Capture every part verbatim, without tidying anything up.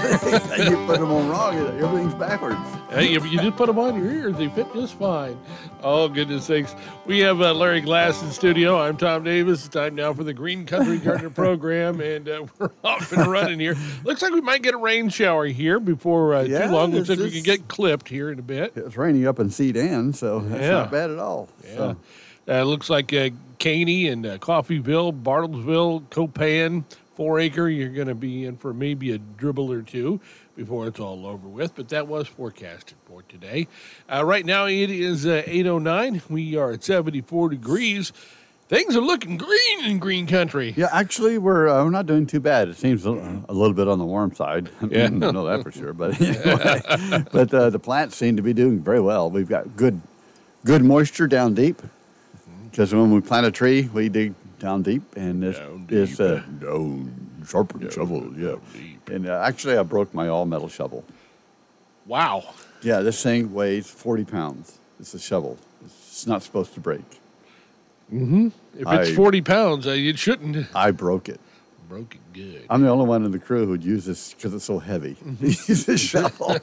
You put them on wrong, everything's backwards. Hey, if you just put them on your ears, they fit just fine. Oh, goodness sakes. We have uh, Larry Glass in studio. I'm Tom Davis. It's time now for the Green Country Gardener program, and uh, we're off and running here. Looks like we might get a rain shower here before uh, Yeah, too long. Looks it's- like we can get clipped here in a bit. It's raining up in Sedan, so that's Yeah. not bad at all. Yeah. So, Uh, looks like uh, Caney and uh, Coffeyville, Bartlesville, Copan, Four Acre, you're going to be in for maybe a dribble or two before it's all over with, but that was forecasted for today. Uh, right now it is uh, eight oh nine. We are at seventy-four degrees. Things are looking green in Green Country. yeah, actually, we're uh, we're not doing too bad. It seems a, a little bit on the warm side. Yeah. I don't know that for sure, but anyway. But uh, the plants seem to be doing very well. We've got good good moisture down deep, because when we plant a tree, we dig down deep, and this Down is deep. uh, down sharpen shovel. Yeah, deep. and uh, actually, I broke my all metal shovel. Wow. Yeah, this thing weighs forty pounds. It's a shovel. It's not supposed to break. If it's I- forty pounds, uh, it shouldn't. I broke it. Broke it good. I'm the only one in the crew who'd use this because it's so heavy. Use this shovel.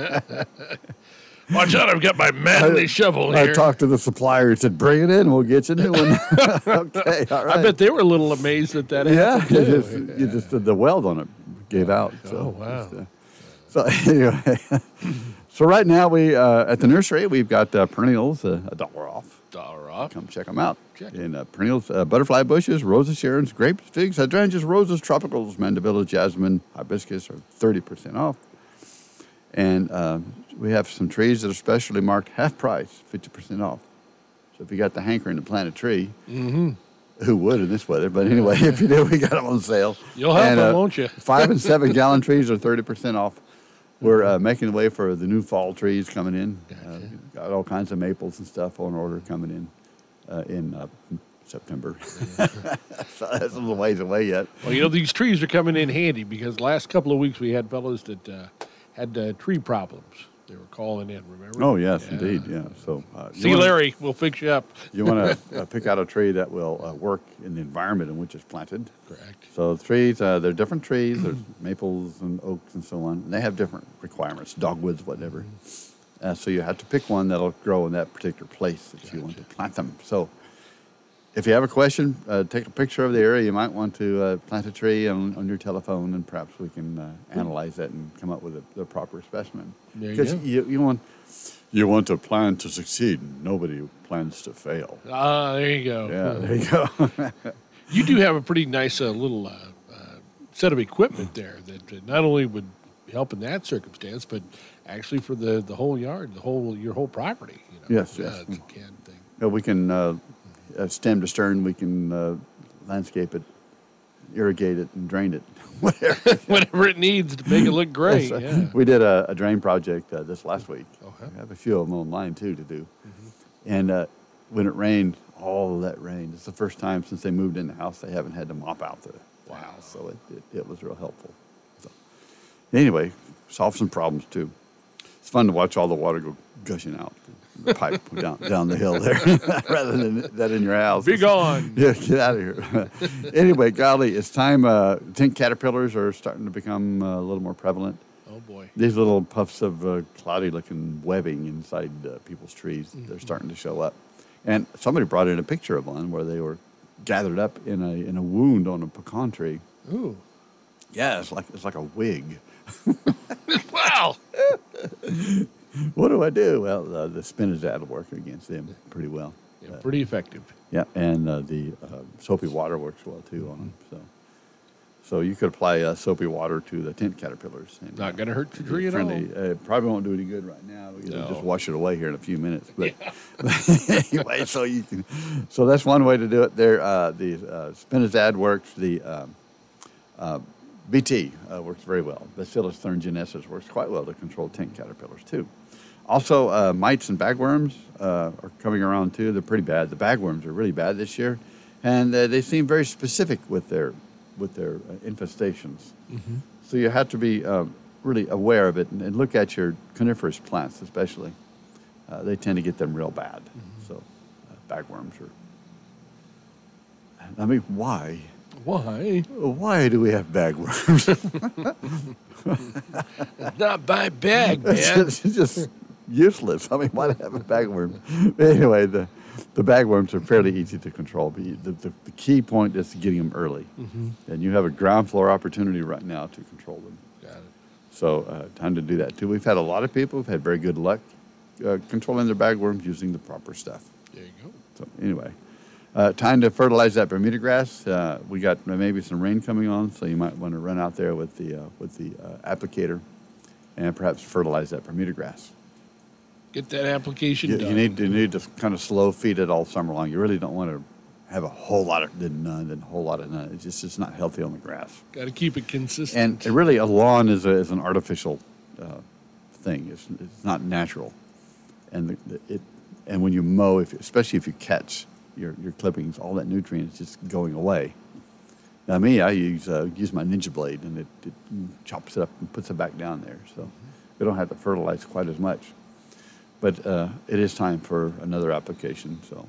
Watch out, I've got my manly shovel I here. talked to the supplier and said, "Bring it in. We'll get you a new one." Okay, all right. I bet they were a little amazed that that Yeah, happened, you too. just, you just the weld on it gave out. So, Oh, wow. just, uh, so anyway, so right now we uh, at the nursery we've got uh, perennials uh, a dollar off. Dollar off. Come check them out. Check. And uh, perennials, uh, butterfly bushes, roses, sharons, grapes, figs, hydrangeas, roses, tropicals, mandevilla, jasmine, hibiscus are thirty percent off. And uh, we have some trees that are specially marked half price, fifty percent off. So if you got the hankering to plant a tree, Mm-hmm. who would in this weather? But anyway, if you do, we got them on sale. You'll have And, them, uh, won't you? Five and seven gallon trees are thirty percent off. We're uh, making the way for the new fall trees coming in. Uh, Gotcha. got all kinds of maples and stuff on order coming in uh, in uh, September. So that's a little ways away yet. Well, you know, these trees are coming in handy because last couple of weeks we had fellows that uh, had uh, tree problems. They were calling in, remember? Oh yes, Yeah. indeed, yeah. So uh, you See, wanna- Larry, we'll fix you up. You want to uh, pick out a tree that will uh, work in the environment in which it's planted. Correct. So the trees, uh, they're different trees. There's maples and oaks and so on. And they have different requirements, dogwoods, whatever. Uh, so you have to pick one that'll grow in that particular place that you want to plant them. So if you have a question, uh, take a picture of the area. You might want to uh, plant a tree on, on your telephone, and perhaps we can uh, analyze that and come up with a, the proper specimen. There you Because go. you, you want you want to plan to succeed. Nobody plans to fail. Ah, there you go. Yeah, there you go. You do have a pretty nice uh, little uh, uh, set of equipment there that uh, not only would help in that circumstance, but actually for the, the whole yard, the whole your whole property. You know? Yes, Yeah, yes. it's a can thing. Yeah, we can, uh, uh, stem to stern, we can uh, landscape it, irrigate it, and drain it, whatever. Whatever it needs to make it look great. So, Yeah. We did a, a drain project uh, this last week. Okay. I have a few of them online, too, to do. Mm-hmm. And uh, when it rained, all of that rain, it's the first time since they moved in the house they haven't had to mop out the, the Wow. house. So it, it, it was real helpful. So, anyway, solved some problems, too. It's fun to watch all the water go gushing out the pipe down, down the hill there rather than that in your house. Be gone. Yeah, get out of here. Anyway, golly, it's time. Uh, tent caterpillars are starting to become uh, a little more prevalent. Oh, boy. These little puffs of uh, cloudy-looking webbing inside uh, people's trees, they're starting to show up. And somebody brought in a picture of one where they were gathered up in a in a wound on a pecan tree. Ooh. Yeah, it's like it's like a wig. Wow. What do I do? Well, uh, the spinach ad will work against them pretty well. Yeah, Uh, pretty effective. Yeah, and uh, the uh, soapy water works well too on them. So, so you could apply uh, soapy water to the tent caterpillars. And, Not uh, going to hurt the be tree at friendly. all. Uh, probably won't do any good right now. We'll No. just wash it away here in a few minutes. But anyway, so you can. So that's one way to do it. There, uh, the uh, spinazad works. The um, uh, B T uh, works very well. Bacillus thuringiensis works quite well to control tent caterpillars too. Also, uh, mites and bagworms uh, are coming around too. They're pretty bad. The bagworms are really bad this year, and uh, they seem very specific with their with their uh, infestations. Mm-hmm. So you have to be uh, really aware of it and, and look at your coniferous plants, especially. Uh, they tend to get them real bad. Mm-hmm. So uh, bagworms are. I mean, why? Why? Why do we have bagworms? It's not by bag, It's man. just, it's just useless. I mean, why have a bagworm? Anyway, the, the bagworms are fairly easy to control. But you, the, the, the key point is getting them early. Mm-hmm. And you have a ground floor opportunity right now to control them. Got it. So uh, time to do that too. We've had a lot of people who've had very good luck uh, controlling their bagworms using the proper stuff. There you go. So anyway, uh, time to fertilize that Bermuda grass. Uh, we got maybe some rain coming on, so you might want to run out there with the uh, with the uh, applicator and perhaps fertilize that Bermuda grass. Get that application You, done. you need you need to kind of slow feed it all summer long. You really don't want to have a whole lot of then none, then a whole lot of none. It's just it's not healthy on the grass. Got to keep it consistent. And it really, a lawn is, a, is an artificial uh, thing. It's, it's not natural. And the, the, it and when you mow, if, especially if you catch your, your clippings, all that nutrient is just going away. Now me, I use uh, use my Ninja blade, and it, it chops it up and puts it back down there. So we don't have to fertilize quite as much. But uh, it is time for another application. So.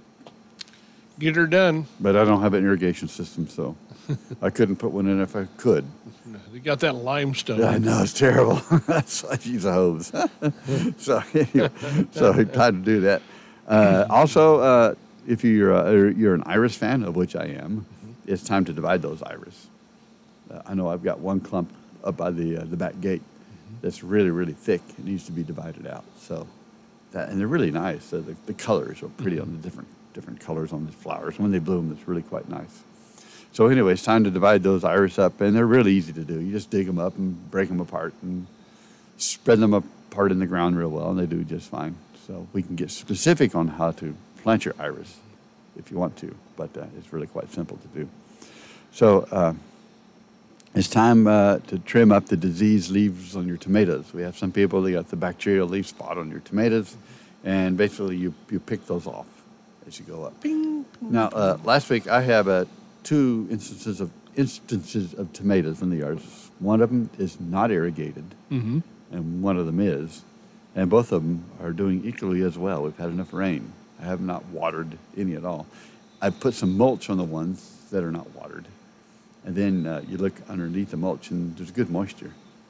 Get her done. But I don't have an irrigation system, so I couldn't put one in if I could. They got that limestone. I know, it's terrible. That's why I use a hose. so anyway, so I tried to do that. Uh, also, uh, if you're, uh, you're an iris fan, of which I am, it's time to divide those iris. Uh, I know I've got one clump up by the, uh, the back gate that's really, really thick. It needs to be divided out. So that, and they're really nice. Uh, the, the colors are pretty on the different different colors on the flowers. When they bloom, it's really quite nice. So anyway, it's time to divide those iris up, and they're really easy to do. You just dig them up and break them apart and spread them apart in the ground real well, and they do just fine. So we can get specific on how to plant your iris if you want to, but uh, it's really quite simple to do. So uh, it's time uh, to trim up the diseased leaves on your tomatoes. We have some people, they got the bacterial leaf spot on your tomatoes, and basically you, you pick those off as you go up. Bing. Now, uh, last week I have uh, two instances of instances of tomatoes in the yards. One of them is not irrigated, Mm-hmm. and one of them is, and both of them are doing equally as well. We've had enough rain. I have not watered any at all. I put some mulch on the ones that are not watered, and then uh, you look underneath the mulch, and there's good moisture.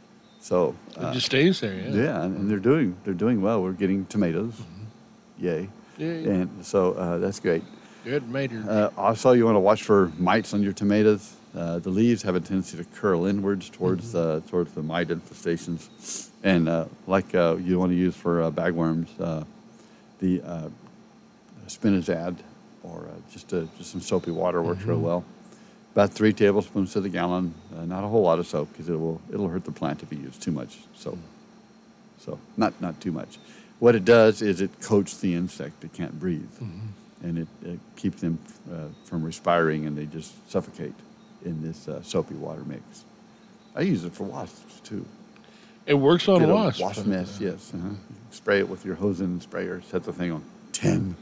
So uh, It just stays there, yeah. yeah, and, and they're doing they're doing well. We're getting tomatoes, yay, Yeah, yeah. and so uh, that's great. Good mater. Uh, also, you want to watch for mites on your tomatoes. Uh, the leaves have a tendency to curl inwards towards uh, towards the mite infestations, and uh, like uh, you want to use for uh, bagworms, uh, the uh, Spinazad or uh, just uh, just some soapy water works real well. About three tablespoons to the gallon. Uh, not a whole lot of soap because it will it'll hurt the plant if you use too much soap. So not not too much. What it does is it coats the insect that can't breathe, and it, it keeps them uh, from respiring, and they just suffocate in this uh, soapy water mix. I use it for wasps too. It works on Get a wasps. wasp nest, yes. Uh-huh. Spray it with your hose and sprayer. Set the thing on ten.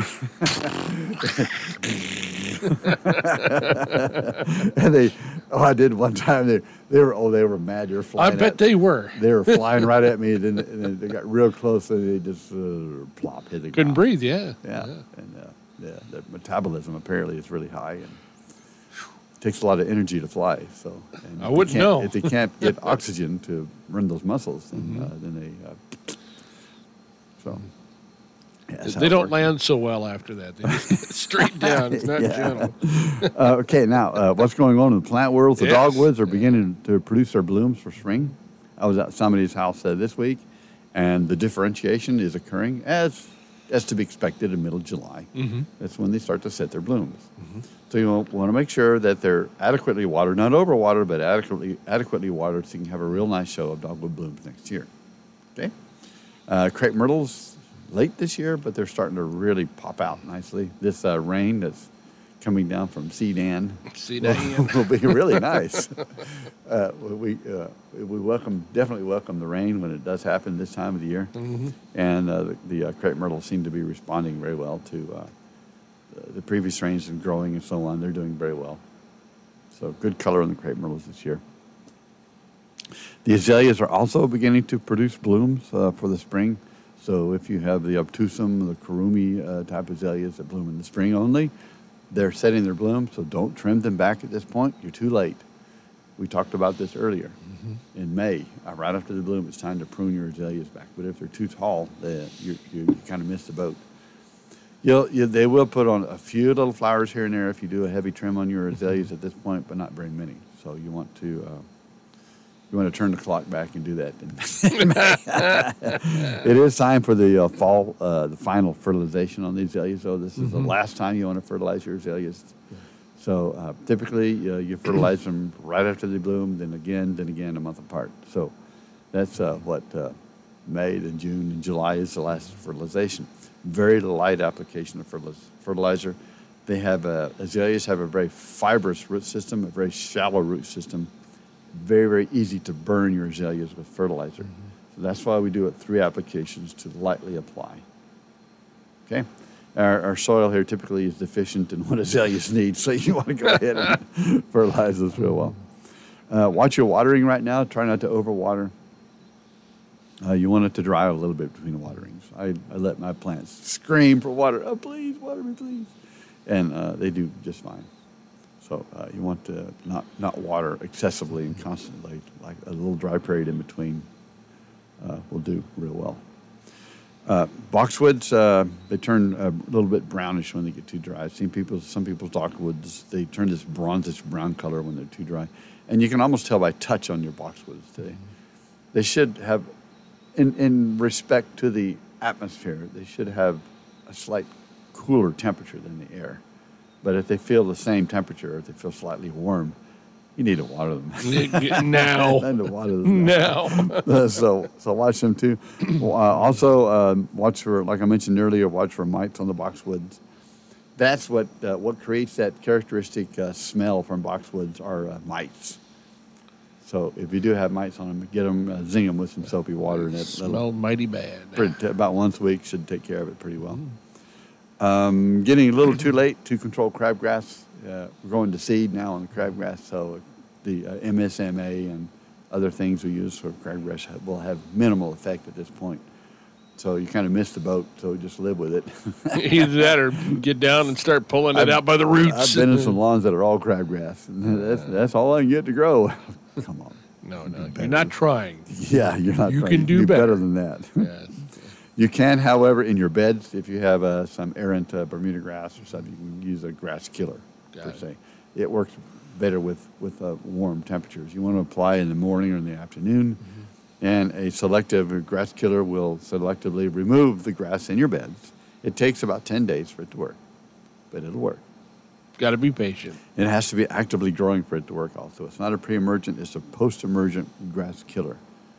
And they, oh, I did one time. They, they were, oh, they were mad. They were I flying. bet at, they were. they were flying right at me, and then, and then they got real close, and they just uh, plop hit the Couldn't ground. breathe, yeah. Yeah, and uh, yeah, their metabolism apparently is really high, and takes a lot of energy to fly. So and I if they wouldn't can't- know. if they can't get oxygen to run those muscles, then uh, then they uh, so. yeah, that's how They it don't works. land so well after that. They just straight down. It's not Yeah. gentle. Uh, okay, now uh, what's going on in the plant world? The Yes. dogwoods are beginning to produce their blooms for spring. I was at somebody's house uh, this week, and the differentiation is occurring as as to be expected in middle July. Mm-hmm. That's when they start to set their blooms. So you want to make sure that they're adequately watered, not overwatered, but adequately adequately watered, so you can have a real nice show of dogwood blooms next year. Okay, uh, crepe myrtles late this year, but they're starting to really pop out nicely. This uh, rain that's coming down from Sedan See will, that? will be really nice. Uh, we uh, we welcome definitely welcome the rain when it does happen this time of the year, Mm-hmm. and uh, the, the uh, crepe myrtles seem to be responding very well to uh, the previous rains and growing and so on. They're doing very well. So good color on the crepe myrtles this year. The azaleas are also beginning to produce blooms uh, for the spring. So if you have the obtusum, the kurumi uh, type azaleas that bloom in the spring only, they're setting their bloom, so don't trim them back at this point. You're too late. We talked about this earlier. Mm-hmm. In May, uh, right after the bloom, it's time to prune your azaleas back. But if they're too tall, they, you, you, you kind of miss the boat. You'll, you, they will put on a few little flowers here and there if you do a heavy trim on your azaleas at this point, but not very many. So you want to uh, you want to turn the clock back and do that. It is time for the uh, fall, uh, the final fertilization on the azaleas. So this is mm-hmm. the last time you want to fertilize your azaleas. So uh, typically uh, you fertilize them right after they bloom, then again, then again a month apart. So that's uh, what uh, May, then June, and July is the last fertilization. Very light application of fertilizer. They have a, azaleas have a very fibrous root system, a very shallow root system. Very, very easy to burn your azaleas with fertilizer. Mm-hmm. So that's why we do it three applications to lightly apply. Okay? Our, our soil here typically is deficient in what azaleas need, so you want to go ahead and fertilize this real well. Uh, watch your watering right now. Try not to overwater. Uh, you want it to dry a little bit between the waterings. I, I let my plants scream for water. Oh, please, water me, please. And uh, they do just fine. So uh, you want to not, not water excessively and constantly. Like a little dry period in between uh, will do real well. Uh, boxwoods, uh, they turn a little bit brownish when they get too dry. I've seen people, some people's boxwoods, they turn this bronzish brown color when they're too dry. And you can almost tell by touch on your boxwoods. They, they should have, in, in respect to the atmosphere, they should have a slight cooler temperature than the air. But if they feel the same temperature, if they feel slightly warm, you need to water them. Now. Need to water them now. uh, so, so watch them too. Uh, also, um, watch for, like I mentioned earlier, watch for mites on the boxwoods. That's what uh, what creates that characteristic uh, smell from boxwoods are uh, mites. So if you do have mites on them, get them, uh, zing them with some soapy water. And that smell mighty bad. Pretty, about once a week should take care of it pretty well. Mm. Um, getting a little too late to control crabgrass. Uh, we're going to seed now on the crabgrass, so the uh, M S M A and other things we use for crabgrass have, will have minimal effect at this point. So you kind of missed the boat, so just live with it. Either that or get down and start pulling it I've, out by the roots. I've been in some lawns that are all crabgrass. That's, that's all I can get to grow. Come on. No, no, you're not trying. Yeah, you're not you trying. You can do, do better. better than that. Yes. You can, however, in your beds, if you have uh, some errant uh, Bermuda grass or something, you can use a grass killer, Got per it. se. It works better with, with uh, warm temperatures. You want to apply in the morning or in the afternoon, mm-hmm. and a selective grass killer will selectively remove the grass in your beds. It takes about ten days for it to work, but it'll work. Got to be patient. It has to be actively growing for it to work also. It's not a pre-emergent, it's a post-emergent grass killer.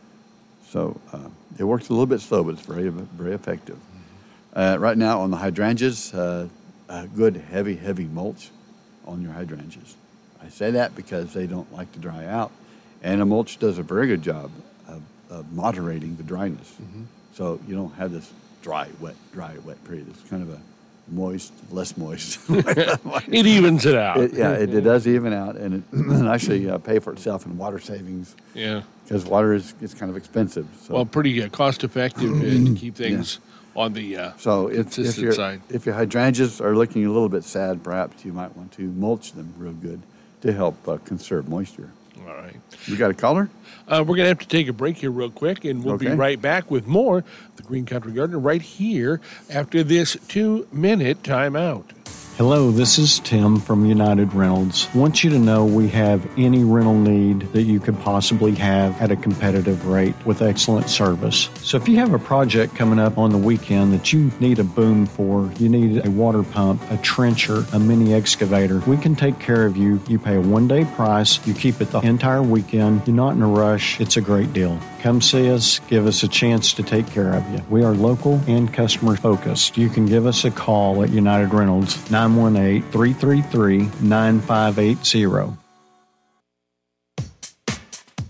So uh, it works a little bit slow, but it's very, very effective. Uh, right now on the hydrangeas, uh, a good heavy, heavy mulch on your hydrangeas. I say that because they don't like to dry out, and a mulch does a very good job of, of moderating the dryness. Mm-hmm. So you don't have this dry, wet, dry, wet period. It's kind of a moist, less moist. It evens it out. It, yeah, it, it does even out, and it actually uh, pay for itself in water savings. Yeah. Because water is, is kind of expensive. So. Well, pretty uh, cost-effective uh, to keep things yeah. on the uh, so if, consistent if your, side. If your hydrangeas are looking a little bit sad, perhaps you might want to mulch them real good to help uh, conserve moisture. All right. You got a caller? Uh, we're going to have to take a break here real quick, and we'll okay. be right back with more of the Green Country Gardener right here after this two-minute timeout. Hello, this is Tim from United Rentals. I want you to know we have any rental need that you could possibly have at a competitive rate with excellent service. So if you have a project coming up on the weekend that you need a boom for, you need a water pump, a trencher, a mini excavator, we can take care of you. You pay a one-day price. You keep it the entire weekend. You're not in a rush. It's a great deal. Come see us. Give us a chance to take care of you. We are local and customer focused. You can give us a call at United Rentals, nine one eight, three three three, nine five eight zero.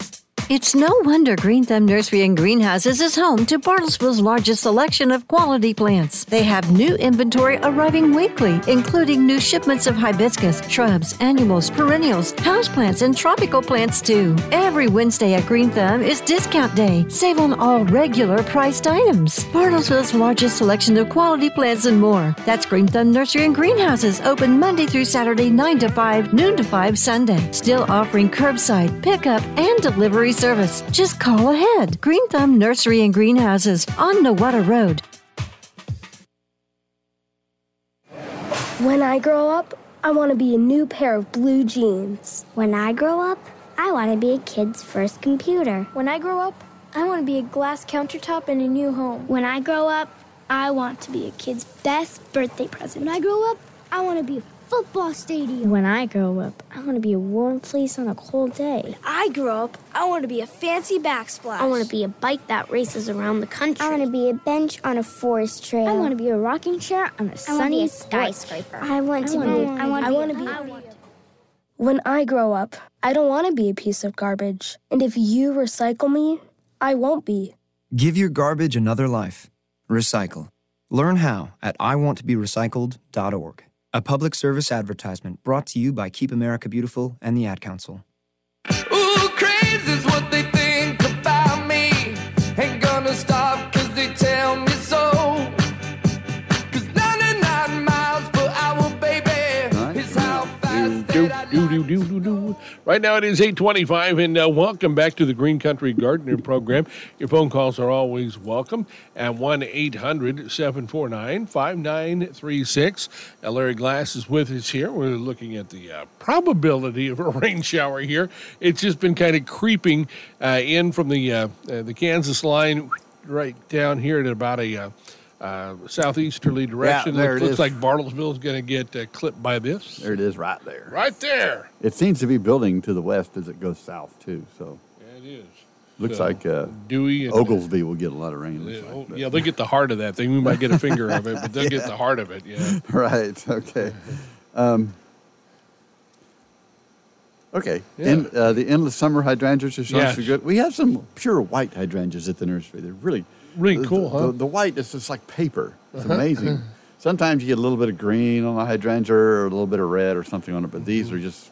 It's no wonder Green Thumb Nursery and Greenhouses is home to Bartlesville's largest selection of quality plants. They have new inventory arriving weekly, including new shipments of hibiscus, shrubs, annuals, perennials, houseplants, and tropical plants too. Every Wednesday at Green Thumb is discount day. Save on all regular priced items. Bartlesville's largest selection of quality plants and more. That's Green Thumb Nursery and Greenhouses, open Monday through Saturday, nine to five, noon to five Sunday. Still offering curbside, pickup, and delivery service. Just call ahead. Green Thumb Nursery and Greenhouses on Nowata Road. When I grow up, I want to be a new pair of blue jeans. When I grow up, I want to be a kid's first computer. When I grow up, I want to be a glass countertop in a new home. When I grow up, I want to be a kid's best birthday present. When I grow up, I want to be a football stadium. When I grow up, I want to be a warm fleece on a cold day. When I grow up, I want to be a fancy backsplash. I want to be a bike that races around the country. I want to be a bench on a forest trail. I want to be a rocking chair on a sunny a skyscraper. I want to I be. want I want I want to be. When I grow up, I don't want to be a piece of garbage. And if you recycle me, I won't be. Give your garbage another life. Recycle. Learn how at I want to be recycled dot org. A public service advertisement brought to you by Keep America Beautiful and the Ad Council. Ooh, crazy's what they think about me. Ain't gonna stop cause they tell me so. Cause ninety-nine miles per hour, baby, is how fast Do, that I do, do, do, do, do. Right now it is eight twenty-five, and uh, welcome back to the Green Country Gardener program. Your phone calls are always welcome at one eight hundred seven four nine five nine three six. Uh, Larry Glass is with us here. We're looking at the uh, probability of a rain shower here. It's just been kind of creeping uh, in from the uh, uh, the Kansas line right down here at about a uh, uh, southeasterly direction. Yeah, there looks, it looks is. like Bartlesville is going to get uh, clipped by this. There it is right there. Right there. It seems to be building to the west as it goes south, too. So Yeah, it is. looks So, like uh, Dewy and Oglesby will get a lot of rain. Yeah, looks like, oh, but- yeah, they'll get the heart of that thing. We might get a finger of it, but they'll get the heart of it. Yeah. Right. Okay. Um, okay. Yeah. And uh, the endless summer hydrangeas are so Yeah. good. We have some pure white hydrangeas at the nursery. They're really Really the, cool, the, huh? The, the white is just like paper. It's amazing. Sometimes you get a little bit of green on the hydrangea or a little bit of red or something on it, but these are just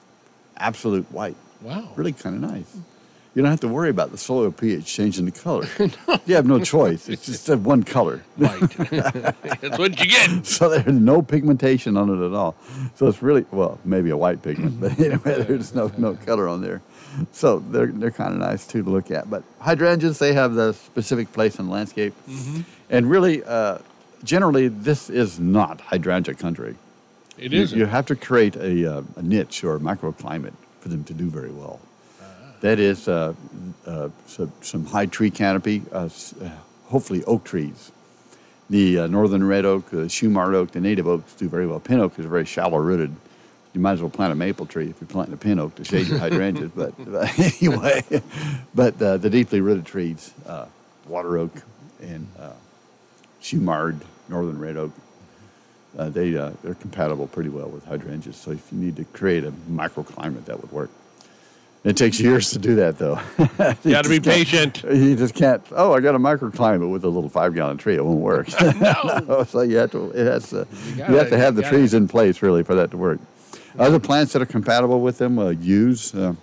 absolute white. Wow. Really kind of nice. You don't have to worry about the soil pH changing the color. You have no choice. It's just uh, one color. Right. That's what you get. So there's no pigmentation on it at all. So it's really, well, maybe a white pigment, but anyway, there's no, no color on there. So they're, they're kind of nice too to look at. But hydrangeas, they have the specific place in the landscape. Mm-hmm. And really, uh, generally, this is not hydrangea country. It You, isn't. you have to create a, uh, a niche or a microclimate for them to do very well. That is uh, uh, some, some high tree canopy, uh, s- uh, hopefully oak trees. The uh, northern red oak, the Shumard oak, the native oaks do very well. Pin oak is very shallow rooted. You might as well plant a maple tree if you're planting a pin oak to shade your hydrangeas. But, but anyway, but uh, the deeply rooted trees, uh, water oak and uh, Shumard, northern red oak, uh, they, uh, they're compatible pretty well with hydrangeas. So if you need to create a microclimate, that would work. It takes years to do that, though. You got to be just can't- patient. You just can't. Oh, I got a microclimate with a little five-gallon tree. It won't work. no. So you have to. It has to. You, gotta- have to have you the gotta- trees in place really for that to work. Other plants that are compatible with them uh, use uh,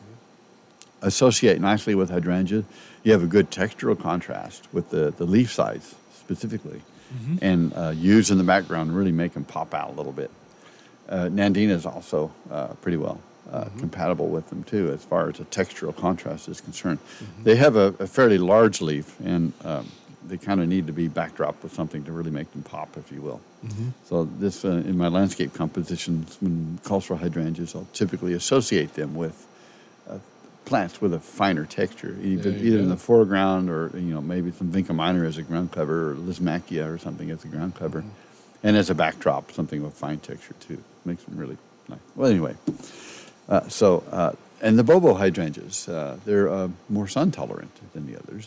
associate nicely with hydrangea. You have a good textural contrast with the, the leaf size specifically, Mm-hmm. and uh, use in the background really make them pop out a little bit. Uh, Nandina is also uh, pretty well uh, Mm-hmm. compatible with them too, as far as a textural contrast is concerned. Mm-hmm. They have a, a fairly large leaf, and um, they kind of need to be backdropped with something to really make them pop, if you will. Mm-hmm. So this, uh, in my landscape compositions, when it calls for hydrangeas, I'll typically associate them with uh, plants with a finer texture, either, There you either go. in the foreground or you know maybe some Vinca minor as a ground cover, or Lismachia or something as a ground cover, Mm-hmm. and as a backdrop, something with fine texture too. Makes them really nice. Well, anyway, uh, so uh, and the Bobo hydrangeas, uh, they're uh, more sun tolerant than the others.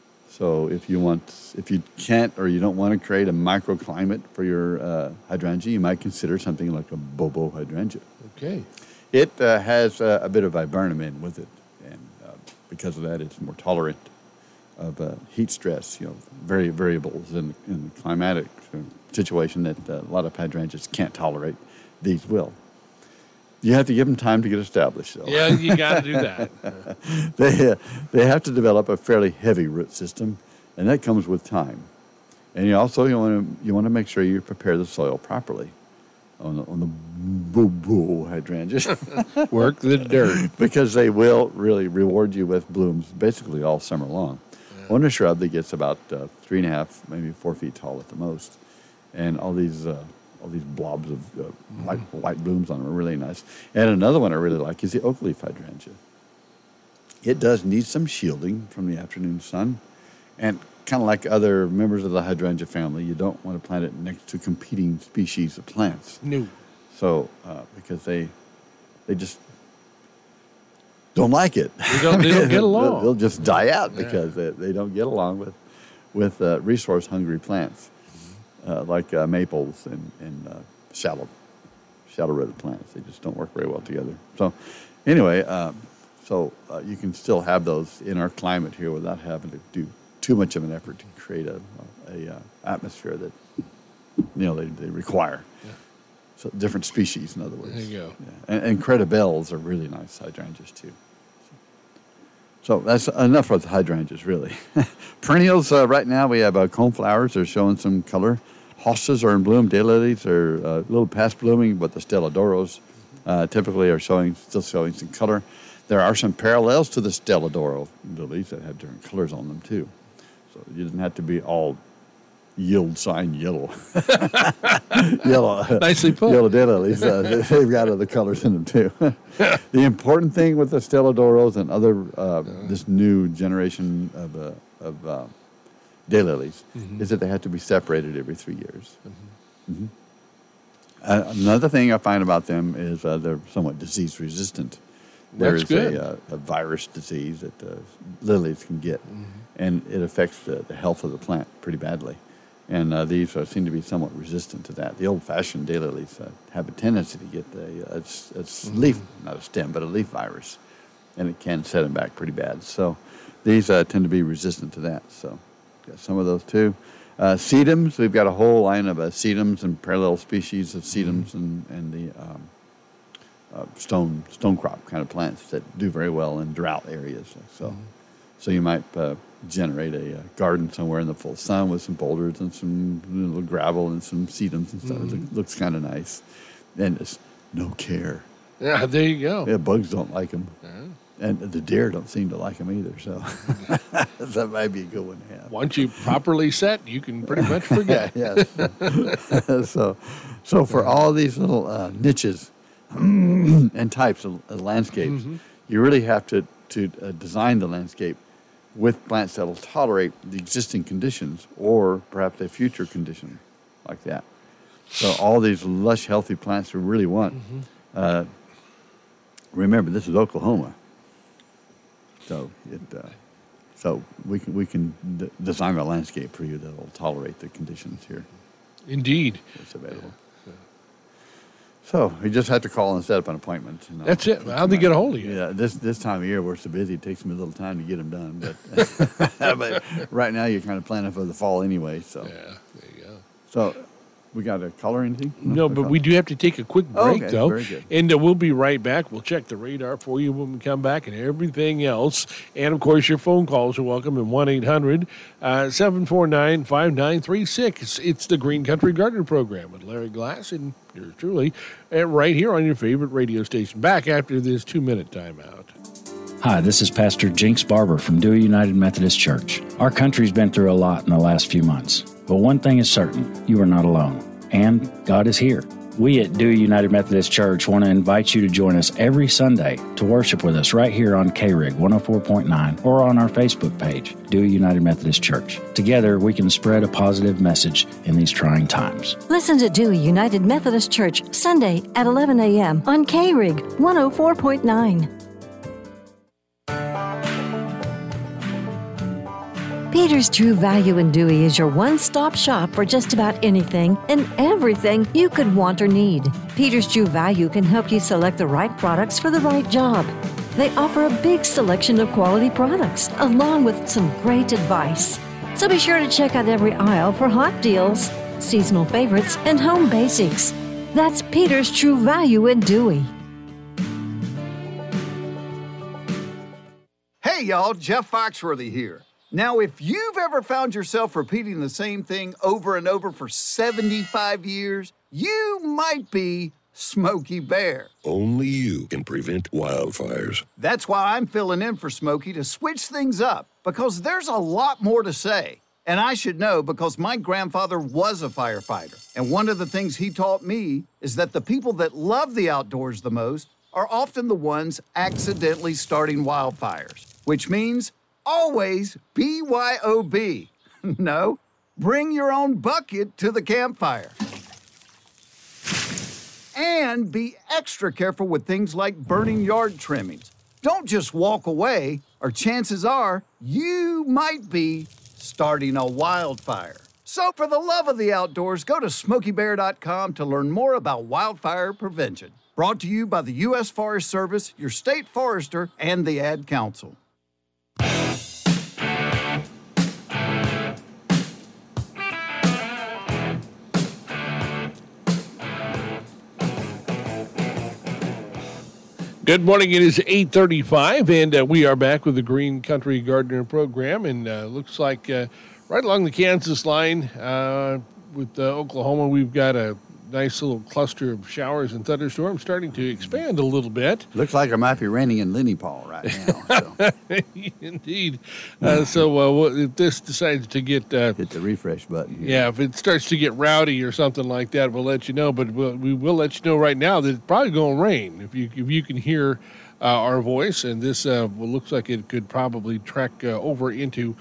So if you want, if you can't or you don't want to create a microclimate for your uh, hydrangea, you might consider something like a Bobo hydrangea. Okay. It uh, has uh, a bit of viburnum in with it, and uh, because of that, it's more tolerant of uh, heat stress, you know, very variables in, in the climatic situation that uh, a lot of hydrangeas can't tolerate. These will. You have to give them time to get established, though. Yeah, you got to do that. they, uh, they have to develop a fairly heavy root system, and that comes with time. And you also you want to you want to make sure you prepare the soil properly on the, on the boo-boo hydrangeas. Work the dirt. Because they will really reward you with blooms basically all summer long. Yeah. On a shrub that gets about uh, three and a half, maybe four feet tall at the most. And all these uh, all these blobs of uh, mm-hmm. white, white blooms on them are really nice. And another one I really like is the oak leaf hydrangea. It does need some shielding from the afternoon sun. And kind of like other members of the hydrangea family, you don't want to plant it next to competing species of plants. No. So, uh, because they they just don't like it. They don't, they don't get along. they'll, they'll just die out because yeah. they, they don't get along with, with uh, resource-hungry plants. Uh, like uh, maples and, and uh, shallow, shallow-rooted plants. They just don't work very well together. So anyway, um, so uh, you can still have those in our climate here without having to do too much of an effort to create a, a uh, atmosphere that, you know, they, they require. Yeah. So different species, in other words. There you go. Yeah. And, and credibelles are really nice hydrangeas, too. So that's enough of the hydrangeas, really. Perennials, uh, right now we have uh, coneflowers. They're showing some color. Hostas are in bloom. Daylilies are uh, a little past blooming, but the Stelladoros uh, typically are showing, still showing some color. There are some parallels to the Stelladoro lilies that have different colors on them, too. So you didn't have to be all yield sign yellow. yellow. Nicely put. Yellow daylilies. Uh, they've got other colors in them, too. The important thing with the Stelladoros and other, uh, this new generation of, uh, of uh, daylilies mm-hmm. is that they have to be separated every three years. Mm-hmm. Mm-hmm. Uh, another thing I find about them is uh, they're somewhat disease resistant. There That's is good. A, uh, a virus disease that uh, lilies can get, mm-hmm. and it affects the, the health of the plant pretty badly. And uh, these uh, seem to be somewhat resistant to that. The old-fashioned daylilies uh, have a tendency to get a, a, a mm-hmm. leaf, not a stem, but a leaf virus, and it can set them back pretty bad. So these uh, tend to be resistant to that. So got some of those too. Uh, sedums, we've got a whole line of uh, sedums and parallel species of sedums mm-hmm. and, and the um, uh, stone stone crop kind of plants that do very well in drought areas. So, mm-hmm. so you might uh, generate a, a garden somewhere in the full sun with some boulders and some little gravel and some sedums and stuff. Mm-hmm. It looks kind of nice, and it's no care. Yeah, there you go. Yeah, bugs don't like them, uh-huh. and the deer don't seem to like them either. So that might be a good one to have. Once you properly set, you can pretty much forget. Yeah. so, so for all these little uh, niches and types of uh, landscapes, mm-hmm. you really have to to uh, design the landscape with plants that will tolerate the existing conditions or perhaps a future condition like that. So all these lush, healthy plants we really want. Mm-hmm. Uh, remember, this is Oklahoma, so it uh, so we can we can d- design a landscape for you that will tolerate the conditions here. Indeed, it's available. Yeah. So you just have to call and set up an appointment. You know. That's it. How'd they get a hold of you? Yeah, this this time of year we're so busy; it takes me a little time to get them done. But but right now you're kind of planning for the fall anyway. So yeah, there you go. So. We got a color or anything? No, but we do have to take a quick break, oh, okay. though. Very good. And uh, we'll be right back. We'll check the radar for you when we come back and everything else. And, of course, your phone calls are welcome at one eight hundred seven four nine five nine three six. It's the Green Country Gardener Program with Larry Glass and yours truly, and right here on your favorite radio station. Back after this two-minute timeout. Hi, this is Pastor Jinx Barber from Dewey United Methodist Church. Our country's been through a lot in the last few months. But one thing is certain, you are not alone, and God is here. We at Dewey United Methodist Church want to invite you to join us every Sunday to worship with us right here on K R I G one oh four point nine or on our Facebook page, Dewey United Methodist Church. Together, we can spread a positive message in these trying times. Listen to Dewey United Methodist Church Sunday at eleven a.m. on K R I G one oh four point nine. Peter's True Value in Dewey is your one-stop shop for just about anything and everything you could want or need. Peter's True Value can help you select the right products for the right job. They offer a big selection of quality products, along with some great advice. So be sure to check out every aisle for hot deals, seasonal favorites, and home basics. That's Peter's True Value in Dewey. Hey y'all, Jeff Foxworthy here. Now, if you've ever found yourself repeating the same thing over and over for seventy-five years, you might be Smokey Bear. Only you can prevent wildfires. That's why I'm filling in for Smokey to switch things up, because there's a lot more to say. And I should know because my grandfather was a firefighter. And one of the things he taught me is that the people that love the outdoors the most are often the ones accidentally starting wildfires, which means always B Y O B. No, bring your own bucket to the campfire. And be extra careful with things like burning yard trimmings. Don't just walk away, or chances are you might be starting a wildfire. So for the love of the outdoors, go to smokey bear dot com to learn more about wildfire prevention. Brought to you by the U S Forest Service, your state forester, and the Ad Council. Good morning. It is eight thirty-five, and uh, we are back with the Green Country Gardener program. And uh, looks like uh, right along the Kansas line uh, with uh, Oklahoma, we've got a nice little cluster of showers and thunderstorms starting to expand a little bit. Looks like it might be raining in Lenny Paul right now. So. Indeed. Uh, so uh, if this decides to get... Uh, Hit the refresh button. Here. Yeah, if it starts to get rowdy or something like that, we'll let you know. But we'll, we will let you know right now that it's probably going to rain. If you if you can hear uh, our voice, and this uh, well, looks like it could probably trek uh, over into...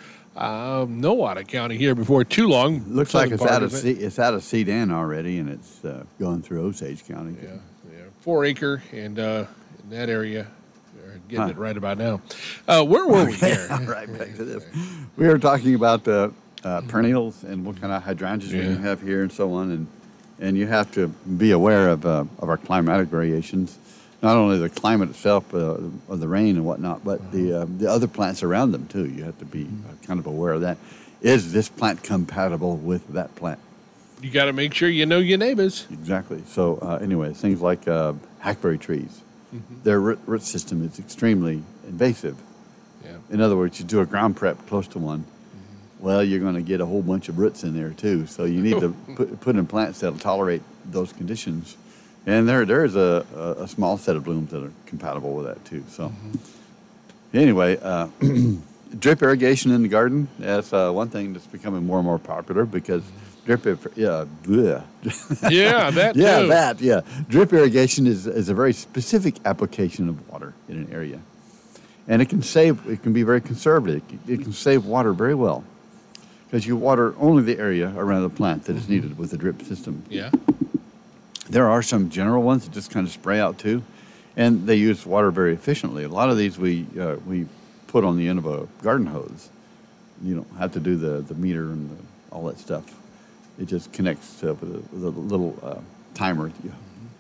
Um, Nowata County here before too long. Looks like it's out of it. C- it's out of Sedan already, and it's uh, going through Osage County. Yeah, yeah, four acre, and uh, in that area, they're getting huh. it right about now. Uh, where were we here? All right, back to this. We were talking about the uh, perennials and what kind of hydrangeas yeah. we have here, and so on, and and you have to be aware of uh, of our climatic variations. Not only the climate itself, uh, of the rain and whatnot, but the uh, the other plants around them too. You have to be uh, kind of aware of that. Is this plant compatible with that plant? You got to make sure you know your neighbors. Exactly. So uh, anyway, things like uh, hackberry trees, mm-hmm. their root, root system is extremely invasive. Yeah. In other words, you do a ground prep close to one, mm-hmm. well, you're going to get a whole bunch of roots in there too. So you need to put, put in plants that'll tolerate those conditions. And there, there is a, a, a small set of blooms that are compatible with that too. So, mm-hmm. anyway, uh, drip irrigation in the garden, that's uh, one thing that's becoming more and more popular because drip, yeah, bleh. yeah, that too. yeah, that, yeah. Drip irrigation is is a very specific application of water in an area, and it can save. It can be very conservative. It can save water very well because you water only the area around the plant that is needed with the drip system. Yeah. There are some general ones that just kind of spray out too, and they use water very efficiently. A lot of these we uh, we put on the end of a garden hose. You don't have to do the, the meter and the, all that stuff. It just connects to, with, a, with a little uh, timer. You,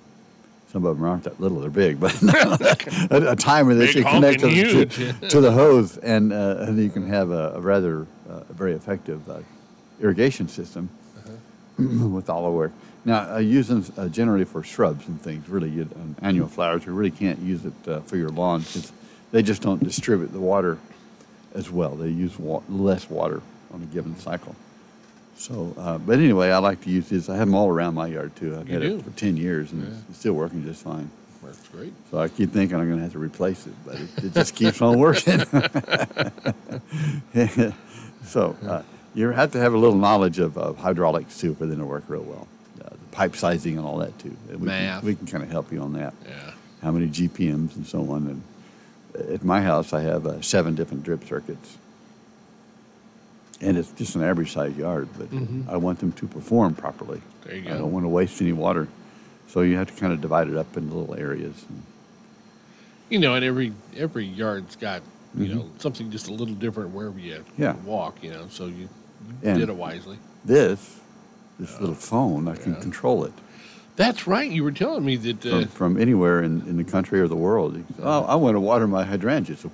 some of them aren't that little; they're big, but a, a timer that you connect to, to, to the hose, and uh, and you can have a, a rather uh, very effective uh, irrigation system uh-huh. with all the work. Now, I use them uh, generally for shrubs and things, really, you, um, annual flowers. You really can't use it uh, for your lawn because they just don't distribute the water as well. They use wa- less water on a given cycle. So, uh, but anyway, I like to use this. I have them all around my yard, too. I've you had do. it for ten years, and yeah. it's still working just fine. Works great. So I keep thinking I'm going to have to replace it, but it, it just keeps on working. So uh, you have to have a little knowledge of, of hydraulics, too, for them to work real well. Uh, the pipe sizing and all that too. We Math. Can, we can kind of help you on that. Yeah. How many G P Ms and so on. And at my house, I have uh, seven different drip circuits, and it's just an average size yard. But mm-hmm. I want them to perform properly. There you go. I don't want to waste any water, so you have to kind of divide it up into little areas. You know, and every every yard's got you mm-hmm. know something just a little different wherever you yeah. walk. You know, so you, you and did it wisely. This. This little phone, I can yeah. control it. That's right. You were telling me that. Uh, from, from anywhere in, in the country or the world. You say, oh, I want to water my hydrangea. So,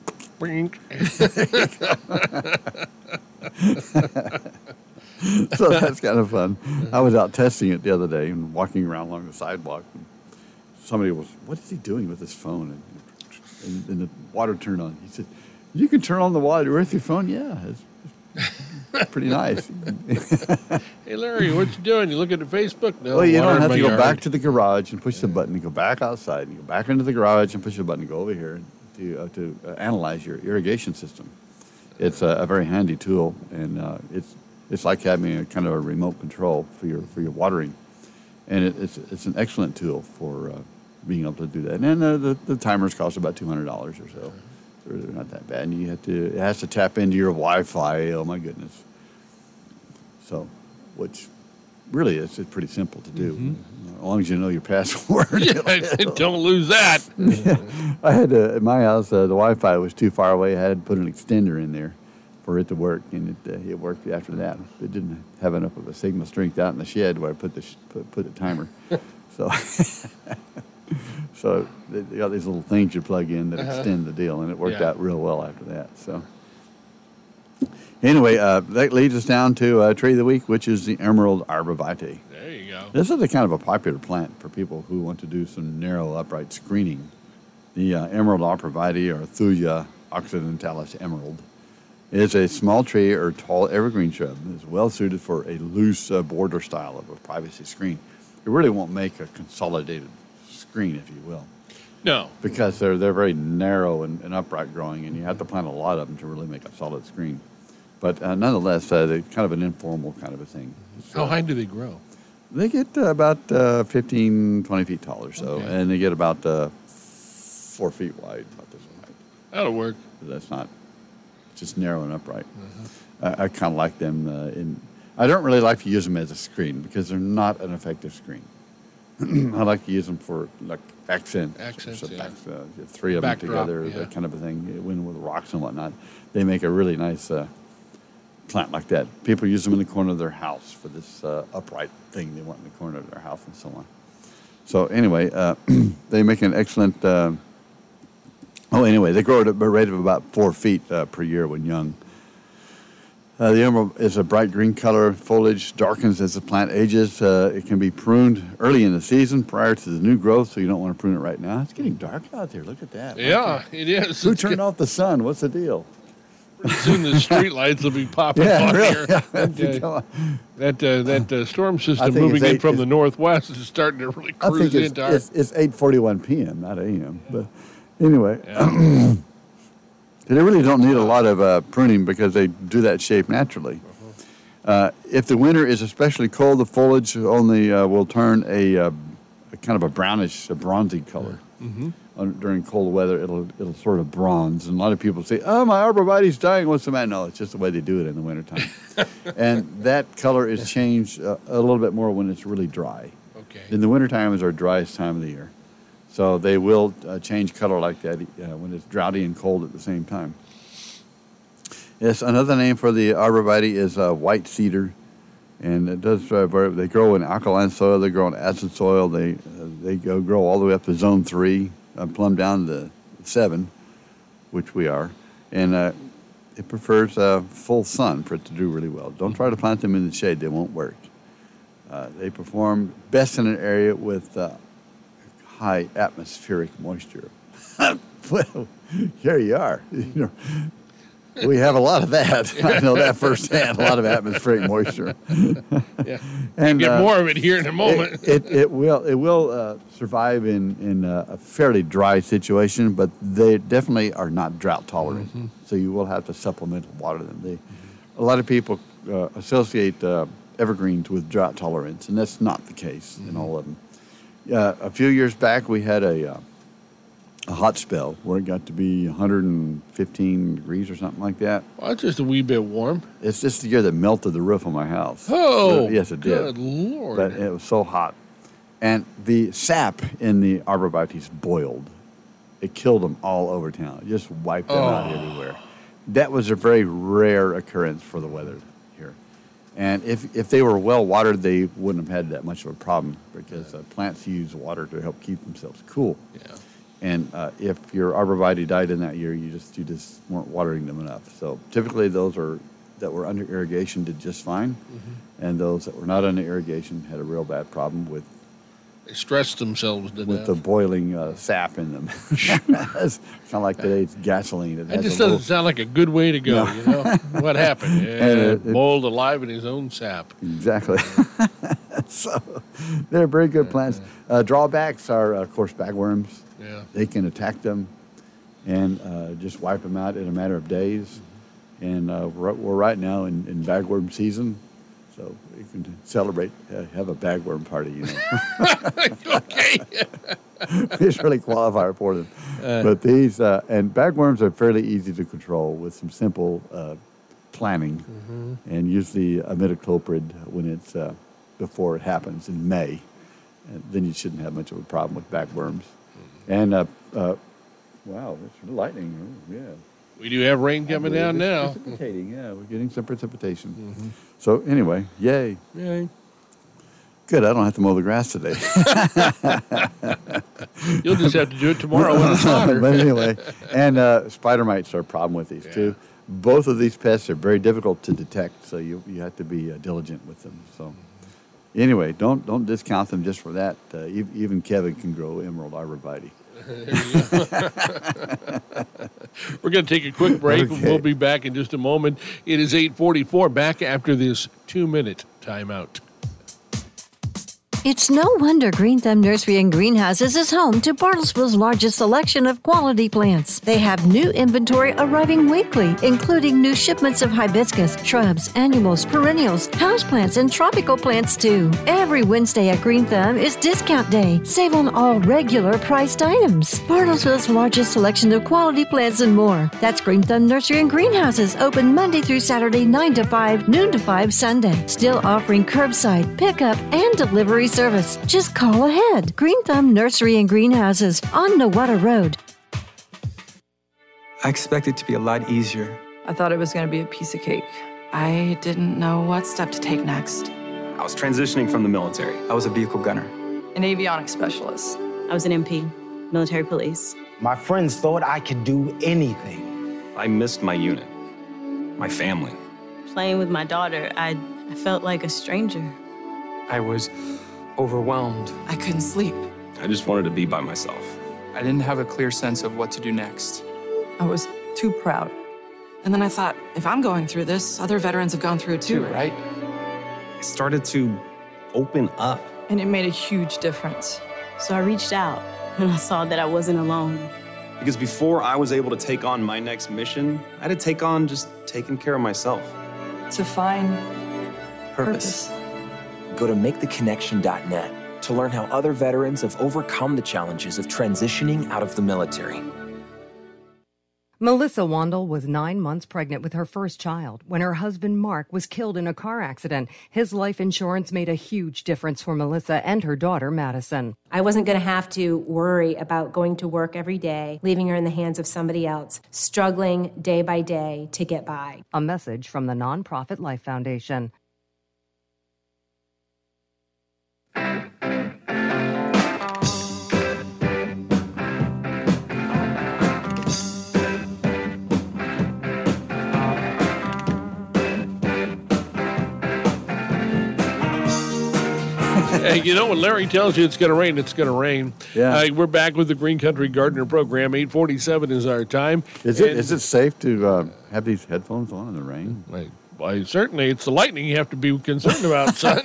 so that's kind of fun. I was out testing it the other day and walking around along the sidewalk. And somebody was, what is he doing with his phone? And, and, and the water turned on. He said, you can turn on the water with your phone? Yeah, it's, it's pretty nice. Hey, Larry, what you doing? You looking at Facebook? No, well, you water don't have in to my go yard. back to the garage and push the button and go back outside and go back into the garage and push the button and go over here to uh, to uh, analyze your irrigation system. It's a, a very handy tool, and uh, it's it's like having a kind of a remote control for your for your watering, and it, it's it's an excellent tool for uh, being able to do that. And uh, the the timers cost about two hundred dollars or so. They're, they're not that bad. And you have to it has to tap into your Wi-Fi. Oh my goodness! So, which really is it's pretty simple to do. Mm-hmm. As long as you know your password. Yeah, don't lose that. Yeah. I had to, at my house, uh, the Wi-Fi was too far away. I had to put an extender in there for it to work, and it, uh, it worked after that. It didn't have enough of a signal strength out in the shed where I put the sh- put, put the timer. so, so they they got these little things you plug in that Uh-huh. extend the deal, and it worked Yeah. out real well after that. So. Anyway, uh, that leads us down to uh, Tree of the Week, which is the Emerald Arborvitae. There you go. This is a kind of a popular plant for people who want to do some narrow upright screening. The uh, Emerald Arborvitae, or Thuja occidentalis emerald, is a small tree or tall evergreen shrub. It's well suited for a loose uh, border style of a privacy screen. It really won't make a consolidated screen, if you will. No. Because they're they're very narrow and, and upright growing, and you have to plant a lot of them to really make a solid screen. But uh, nonetheless, uh, they're kind of an informal kind of a thing. So How high do they grow? they get uh, about uh, fifteen, twenty feet tall or so, Okay. and they get about uh, four feet wide, about this one height. That'll work. That's not just narrow and upright. Uh-huh. I, I kind of like them. Uh, in I don't really like to use them as a screen because they're not an effective screen. I like to use them for like accents. Accents, so yeah. back, uh, you have three of Backdrop, them together, yeah. that kind of a thing. When with rocks and whatnot, they make a really nice uh, plant like that. People use them in the corner of their house for this uh, upright thing they want in the corner of their house and so on. So anyway, uh, they make an excellent. Uh, oh, anyway, they grow at a rate of about four feet uh, per year when young. Uh, the emerald is a bright green color. Foliage darkens as the plant ages. Uh, it can be pruned early in the season prior to the new growth, so you don't want to prune it right now. It's getting dark out there. Look at that. Yeah, it is. Who It's turned go- off the sun? What's the deal? Pretty soon the street lights will be popping Yeah, on really, here. yeah. That, uh, that, uh, that uh, storm I system think moving it's in eight- from the it's- northwest is starting to really I cruise think it's, into our... it's, it's eight forty-one p.m., not a m. But anyway, they really don't need a lot of uh, pruning because they do that shape naturally. Uh, if the winter is especially cold, the foliage only uh, will turn a, uh, a kind of a brownish, a bronzy color. Mhm. Uh, during cold weather, it'll it'll sort of bronze, and a lot of people say, "Oh, my arborvitae's dying. What's the matter?" No, it's just the way they do it in the wintertime. And that color is changed uh, a little bit more when it's really dry. Okay. In the wintertime is our driest time of the year, so they will uh, change color like that uh, when it's droughty and cold at the same time. Yes, another name for the arborvitae is uh, white cedar, and it does. Uh, very- they grow in alkaline soil. They grow in acid soil. They uh, they go grow all the way up to zone three, uh, plumb down to seven, which we are, and uh, it prefers uh, full sun for it to do really well. Don't try to plant them in the shade; they won't work. Uh, they perform best in an area with uh, high atmospheric moisture. Well, here you are. You know, we have a lot of that. I know that firsthand. A lot of atmospheric moisture. Yeah. And Get uh, more of it here in a moment. It, it, it will it will uh, survive in in a, a fairly dry situation, but they definitely are not drought tolerant. Mhm. So you will have to supplement water them. They, a lot of people uh, associate uh, evergreens with drought tolerance, and that's not the case in all of them. Uh, a few years back, we had a uh, a hot spell where it got to be one hundred fifteen degrees or something like that. Well, it's just a wee bit warm. It's just the year that melted the roof of my house. Oh, yes, it did. good Lord. But it was so hot. And the sap in the arborvitaes boiled. It killed them all over town. It just wiped them out Oh. everywhere. That was a very rare occurrence for the weather here. And if, if they were well watered, they wouldn't have had that much of a problem because uh, plants use water to help keep themselves cool. Yeah. And uh, if your arborvitae died in that year, you just you just weren't watering them enough. So typically, those are that were under irrigation did just fine, mm-hmm. and those that were not under irrigation had a real bad problem with. They stressed themselves to with death. the boiling uh, sap in them. It's kind of like today's gasoline. It That has just a doesn't little- sound like a good way to go, No. you know? What happened? Yeah, And it- it- mold alive in his own sap. Exactly. So they're very good plants. Uh, drawbacks are, of course, bagworms. Yeah. They can attack them and uh, just wipe them out in a matter of days. And uh, we're, we're right now in, in bagworm season, so you can celebrate, uh, have a bagworm party, you know. Okay. Fish really qualify for them. Uh. But these, uh, and bagworms are fairly easy to control with some simple uh, planning. Mhm. And use the imidacloprid when it's uh, before it happens in May. And then you shouldn't have much of a problem with bagworms. And, uh, uh, wow, it's lightning. Oh, yeah. We do have rain coming down It's now. Precipitating, yeah, we're getting some precipitation. So anyway, yay. Yay. Good, I don't have to mow the grass today. You'll just have to do it tomorrow when it's hotter. But anyway, and uh, spider mites are a problem with these too. Both of these pests are very difficult to detect, so you you have to be uh, diligent with them. So anyway, don't don't discount them just for that. Uh, e- even Kevin can grow emerald arborvitae. We're going to take a quick break. Okay. We'll be back in just a moment. It is eight forty-four, back after this two-minute timeout. It's no wonder Green Thumb Nursery and Greenhouses is home to Bartlesville's largest selection of quality plants. They have new inventory arriving weekly, including new shipments of hibiscus, shrubs, annuals, perennials, houseplants, and tropical plants too. Every Wednesday at Green Thumb is discount day. Save on all regular priced items. Bartlesville's largest selection of quality plants and more. That's Green Thumb Nursery and Greenhouses, open Monday through Saturday, nine to five, noon to five Sunday. Still offering curbside, pickup, and delivery service. Just call ahead. Green Thumb Nursery and Greenhouses on Nowata Road. I expect it to be a lot easier. I thought it was going to be a piece of cake. I didn't know what step to take next. I was transitioning from the military. I was a vehicle gunner. An avionics specialist. I was an M P, military police. My friends thought I could do anything. I missed my unit, my family. Playing with my daughter, I, I felt like a stranger. I was overwhelmed. I couldn't sleep. I just wanted to be by myself. I didn't have a clear sense of what to do next. I was too proud. And then I thought, if I'm going through this, other veterans have gone through it too, right? I started to open up. And it made a huge difference. So I reached out and I saw that I wasn't alone. Because before I was able to take on my next mission, I had to take on just taking care of myself. To find Purpose. purpose. Go to make the connection dot net to learn how other veterans have overcome the challenges of transitioning out of the military. Melissa Wandel was nine months pregnant with her first child when her husband Mark was killed in a car accident. His life insurance made a huge difference for Melissa and her daughter Madison. I wasn't going to have to worry about going to work every day, leaving her in the hands of somebody else, struggling day by day to get by. A message from the nonprofit Life Foundation. Hey, you know, when Larry tells you it's going to rain, it's going to rain. Yeah. Uh, we're back with the Green Country Gardener program. eight forty-seven is our time. Is it And- is it safe to uh, have these headphones on in the rain? Like, why, certainly, it's the lightning you have to be concerned about, son.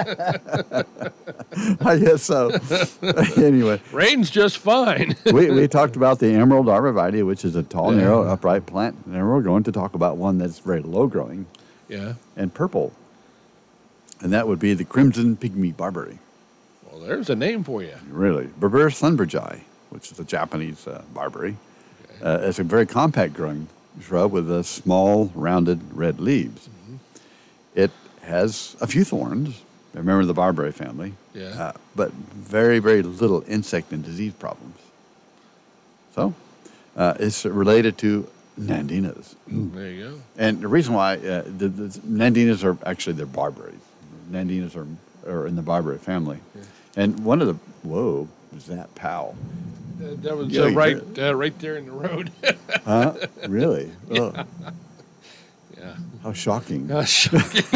I guess so. Anyway. Rain's just fine. we, we talked about the emerald arborvitae, which is a tall, Yeah. narrow, upright plant. And we're going to talk about one that's very low growing Yeah. and purple. And that would be the crimson pygmy barberry. Well, there's a name for you. Really. Berbera sunburgei, which is a Japanese uh, barberry. Okay. Uh, it's a very compact growing shrub with uh, small, rounded red leaves. Mm-hmm. It has a few thorns. Remember the barberry family. Yeah. Uh, but very, very little insect and disease problems. So uh, it's related to Nandinas. There you go. And the reason why uh, the, the Nandinas are actually they're barberries. Nandinas are are in the barberry family, Yeah. and one of the whoa was that Powell. Uh, that was Yeah, uh, you right, uh, right there in the road. Huh? Really? Yeah. Oh. Yeah. How shocking. How shocking.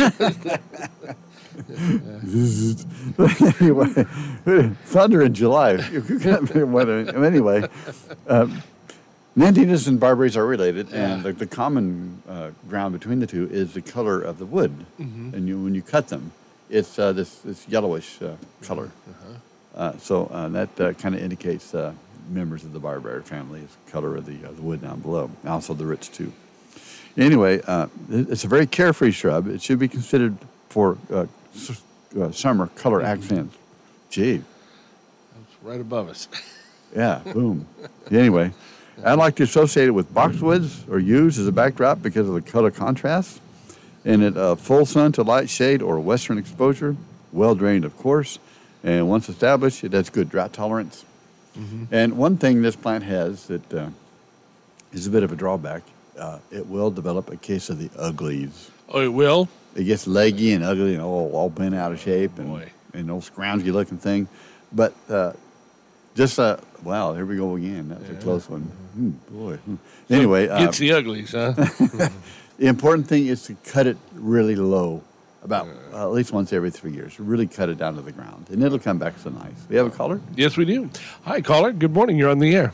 Anyway, thunder in July. You got me weather. Anyway, um, Nandinas and barberries are related, and the, the common uh, ground between the two is the color of the wood. Mhm. And you, when you cut them, it's uh, this, this yellowish uh, color. Uh-huh. Uh, so uh, that uh, kind of indicates uh, members of the barberry family is the color of the, uh, the wood down below. Also the roots too. Anyway, uh, it- it's a very carefree shrub. It should be considered for uh, s- uh, summer color accents. Gee, It's right above us. yeah, boom. Anyway, I like to associate it with boxwoods or yews as a backdrop because of the color contrast. And it uh, full sun to light shade or western exposure, well drained, of course. And once established, it has good drought tolerance. Mhm. And one thing this plant has that uh, is a bit of a drawback, uh, it will develop a case of the uglies. Oh, it will? It gets leggy and ugly and all, all bent out of shape and, and old scroungy looking thing. But uh, just, uh, wow, here we go again. That was a close one. Hmm, boy. Hmm. So Anyway. it uh, gets the uglies, huh? the important thing is to cut it really low, about uh, at least once every three years. Really cut it down to the ground, and it'll come back so nice. We have a caller? Yes, we do. Hi, caller. Good morning. You're on the air.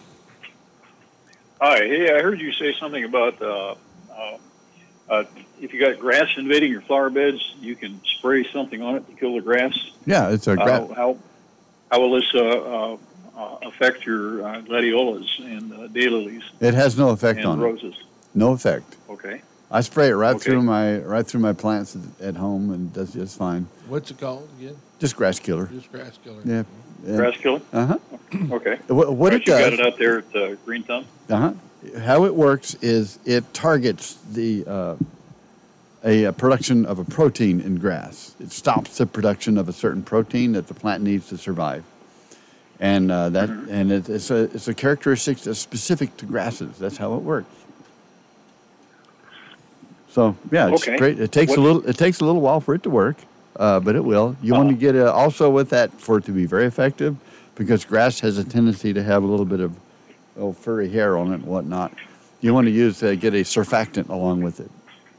Hi. Hey, I heard you say something about uh, uh, uh, if you got grass invading your flower beds, you can spray something on it to kill the grass. Yeah, it's a How, gra- how, how will this uh, uh, uh, affect your uh, gladiolas and uh, daylilies? It has no effect and on roses? it. No effect. Okay. I spray it right Okay. through my right through my plants at, at home, and it does just fine. What's it called again? Just grass killer. Just grass killer. Yeah. yeah. Grass killer? Uh huh. Okay. What, what Right, it you does? got it out there at uh, Green Thumb? Uh huh. How it works is it targets the uh, a, a production of a protein in grass. It stops the production of a certain protein that the plant needs to survive, and uh, that and it, it's a it's a characteristic that's specific to grasses. That's how it works. So yeah, it's Okay. great. It takes What- a little it takes a little while for it to work, uh, but it will. You want to get uh, also with that for it to be very effective, because grass has a tendency to have a little bit of oh, furry hair on it and whatnot. You want to use uh, get a surfactant along with it.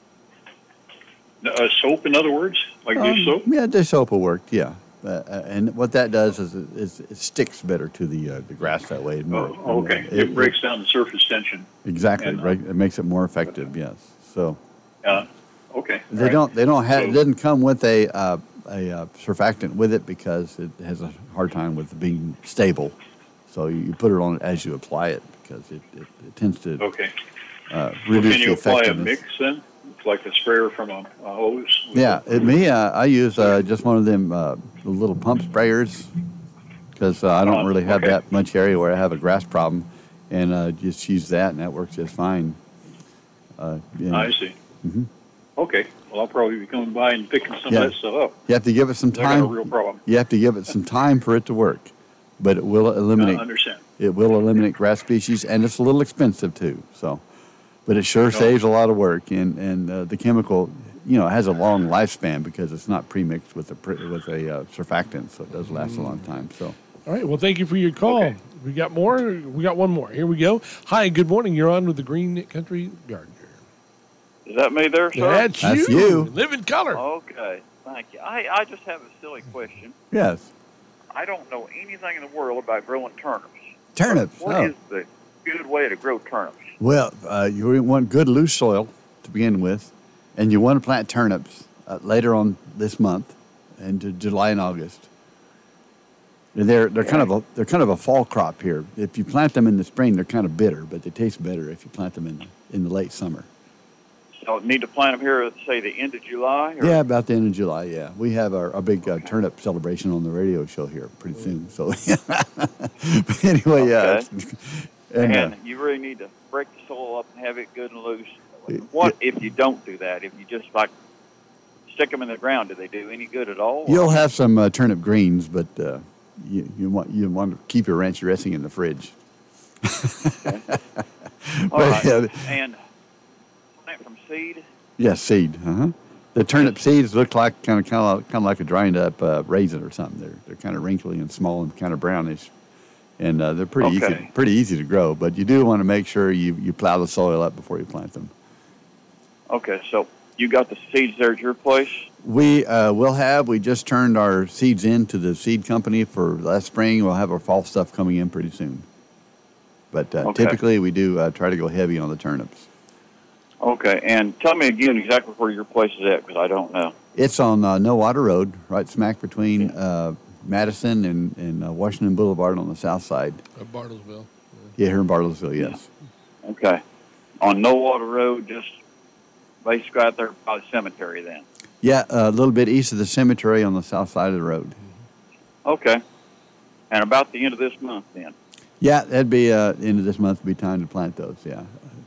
Uh, soap, in other words? Like Um, dish soap? Yeah, dish soap will work. Yeah, uh, uh, and what that does is it, is it sticks better to the uh, the grass that way. More, Oh, okay. It, It, breaks down the surface tension. exactly and, uh, right. It makes it more effective. Yes. So Uh, okay. they all right. don't they don't have So- it doesn't come with a uh, a uh, surfactant with it because it has a hard time with being stable. So you, you put it on as you apply it because it, it, it tends to Okay. uh, Well, reduce can you the apply a effectiveness. mix then? It's like a sprayer from a, a hose? Yeah, it, me, uh, I use uh, just one of them uh, the little pump sprayers because uh, I don't Uh, really have okay. that much area where I have a grass problem, and uh, just use that, and that works just fine. Uh, and- I see. Mhm. Okay. Well, I'll probably be coming by and picking some Yeah. of that stuff up. You have to give it some I got a time. real problem. You have to give it some time for it to work, but it will eliminate. I understand. It will eliminate grass species, and it's a little expensive too. So, but it sure saves a lot of work, and and uh, the chemical, you know, has a long lifespan because it's not premixed with a pre- with a uh, surfactant, so it does last a long time. So, All right. Well, thank you for your call. We got more. We got one more. Here we go. Hi. Good morning. You're on with the Green Country Gardener. Is that me there, sir? That's, That's you. you. Live in color. Okay, thank you. I, I just have a silly question. yes, I don't know anything in the world about growing turnips. turnips. What oh. is the good way to grow turnips? Well, uh, you want good loose soil to begin with, and you want to plant turnips uh, later on this month, into July and August. And They're they're kind of a they're kind of a fall crop here. If you plant them in the spring, they're kind of bitter, but they taste better if you plant them in the, in the late summer. So need to plant them here at, say, the end of July? Or? Yeah, about the end of July. Yeah, we have our, our big uh, turnip celebration on the radio show here pretty soon. So, but anyway, yeah. And, And, uh, you really need to break the soil up and have it good and loose. What if you don't do that? If you just, like, stick them in the ground, do they do any good at all? You'll have some uh, turnip greens, but uh, you, you want you want to keep your ranch dressing in the fridge. All But, right. yeah, And plant from seed. yeah, seed. Uh-huh. The turnip seeds look like kind of kind of kind of like a dried up uh, raisin or something. They're they're kind of wrinkly and small and kind of brownish, and uh, they're pretty Okay. easy pretty easy to grow. But you do want to make sure you, you plow the soil up before you plant them. Okay, so you got the seeds there at your place? We uh, will have. We just turned our seeds in to the seed company for last spring. We'll have our fall stuff coming in pretty soon. But uh, Okay. typically, we do uh, try to go heavy on the turnips. Okay, and tell me again exactly where your place is at, because I don't know. It's on uh, No Water Road, right smack between uh, Madison and, and uh, Washington Boulevard on the south side. Uh, Bartlesville. Yeah, here in Bartlesville, yes. Okay. On No Water Road, just basically out there by the cemetery then. Yeah, a little bit east of the cemetery on the south side of the road. Okay. And about the end of this month then. Yeah, that'd be uh, end of this month would be time to plant those. Yeah.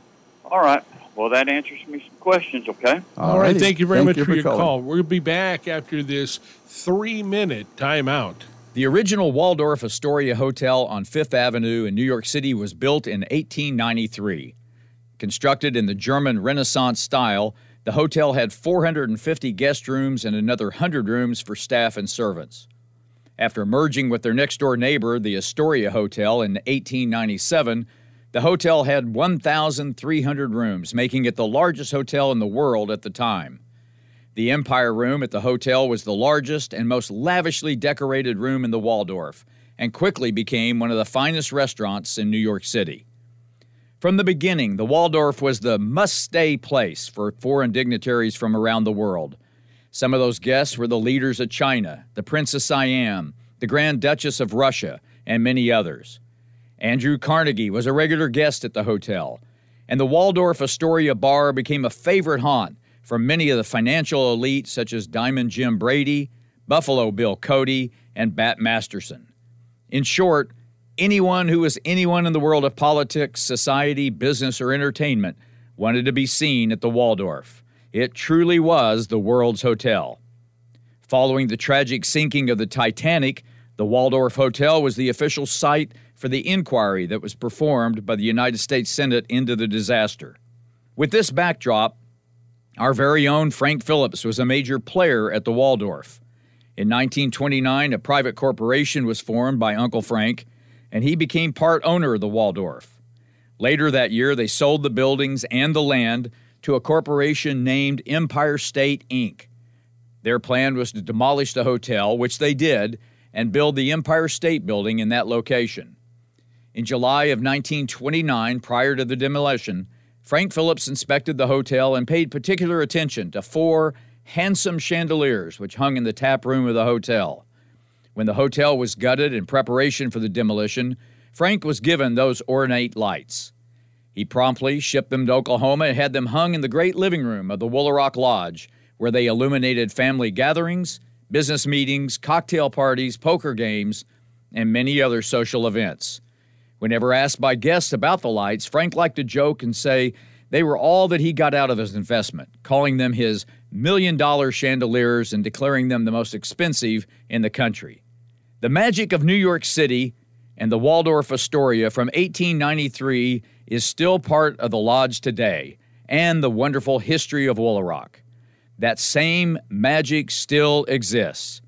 All right. Well, that answers me some questions, okay? All right. Alrighty. Thank you very Thank much you for, for your calling. call. We'll be back after this three-minute timeout. The original Waldorf Astoria Hotel on Fifth Avenue in New York City was built in eighteen ninety-three. Constructed in the German Renaissance style, the hotel had four hundred fifty guest rooms and another one hundred rooms for staff and servants. After merging with their next-door neighbor, the Astoria Hotel, in eighteen ninety-seven, the hotel had one thousand three hundred rooms, making it the largest hotel in the world at the time. The Empire Room at the hotel was the largest and most lavishly decorated room in the Waldorf, and quickly became one of the finest restaurants in New York City. From the beginning, the Waldorf was the must-stay place for foreign dignitaries from around the world. Some of those guests were the leaders of China, the Prince of Siam, the Grand Duchess of Russia, and many others. Andrew Carnegie was a regular guest at the hotel, and the Waldorf Astoria Bar became a favorite haunt for many of the financial elite such as Diamond Jim Brady, Buffalo Bill Cody, and Bat Masterson. In short, anyone who was anyone in the world of politics, society, business, or entertainment wanted to be seen at the Waldorf. It truly was the world's hotel. Following the tragic sinking of the Titanic, the Waldorf Hotel was the official site for the inquiry that was performed by the United States Senate into the disaster. With this backdrop, our very own Frank Phillips was a major player at the Waldorf. In nineteen twenty-nine, a private corporation was formed by Uncle Frank, and he became part owner of the Waldorf. Later that year, they sold the buildings and the land to a corporation named Empire State Incorporated. Their plan was to demolish the hotel, which they did, and build the Empire State Building in that location. In July of nineteen twenty-nine, prior to the demolition, Frank Phillips inspected the hotel and paid particular attention to four handsome chandeliers which hung in the tap room of the hotel. When the hotel was gutted in preparation for the demolition, Frank was given those ornate lights. He promptly shipped them to Oklahoma and had them hung in the great living room of the Woolaroc Lodge, where they illuminated family gatherings, business meetings, cocktail parties, poker games, and many other social events. Whenever asked by guests about the lights, Frank liked to joke and say they were all that he got out of his investment, calling them his million-dollar chandeliers and declaring them the most expensive in the country. The magic of New York City and the Waldorf Astoria from eighteen ninety-three is still part of the Lodge today and the wonderful history of Woolaroc. That same magic still exists.